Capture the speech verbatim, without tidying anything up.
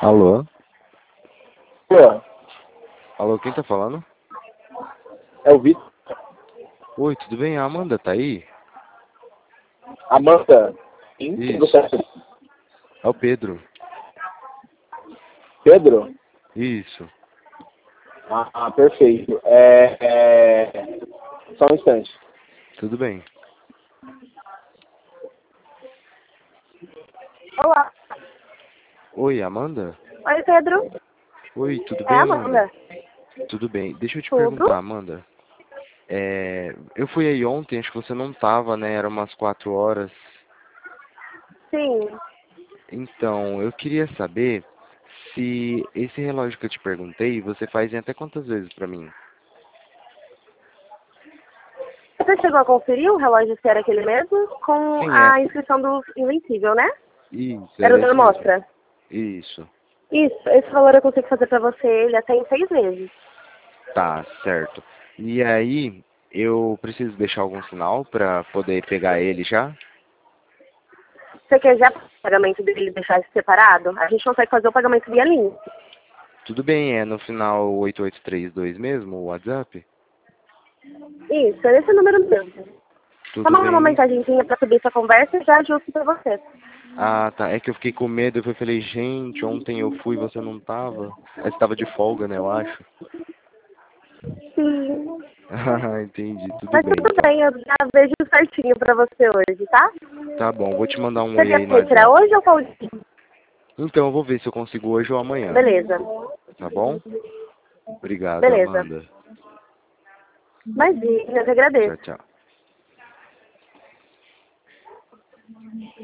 Alô? Pô, Alô, quem tá falando? é o Vitor. Oi, tudo bem? A Amanda tá aí? Amanda. Sim, tudo Isso. certo. É o Pedro. Pedro? Isso. Ah, ah, perfeito. É, é... Só um instante. Tudo bem. Olá. Oi, Amanda? Oi, Pedro. Oi, tudo É bem, a Amanda? Amanda. Tudo bem. Deixa eu te Tudo? perguntar, Amanda. É... Eu fui aí ontem, acho que você não tava, né? Era umas quatro horas. Sim. Então, eu queria saber se esse relógio que eu te perguntei, você faz em até quantas vezes pra mim? Você chegou a conferir o relógio se era aquele mesmo? Com Sim, é. a inscrição do Invencível, né? Isso, Era o era da esse mesmo. amostra. Isso. Isso. Esse valor eu consigo fazer pra você ele até em seis meses. Tá, certo. E aí, eu preciso deixar algum sinal pra poder pegar ele já? Você quer já o pagamento dele deixar isso separado? A gente consegue fazer o pagamento via link. Tudo bem, é no final oito oito três dois mesmo, o WhatsApp? Isso, é nesse número mesmo. Só Tudo mandar uma bem. mensagenzinha pra subir essa conversa e já ajusto pra você. Ah, tá. É que eu fiquei com medo, eu falei, gente, ontem eu fui e você não tava. Aí você tava de folga, né, eu acho. Sim. Ah, entendi. Tudo Mas bem, tudo então. bem, eu já vejo certinho pra você hoje, tá? Tá bom, vou te mandar um Você oi quer aí no retirar WhatsApp. hoje ou qual dia? Então, eu vou ver se eu consigo hoje ou amanhã. Beleza. Tá bom? Obrigado, Beleza. Amanda. Imagina, eu que Tchau, agradeço. tchau.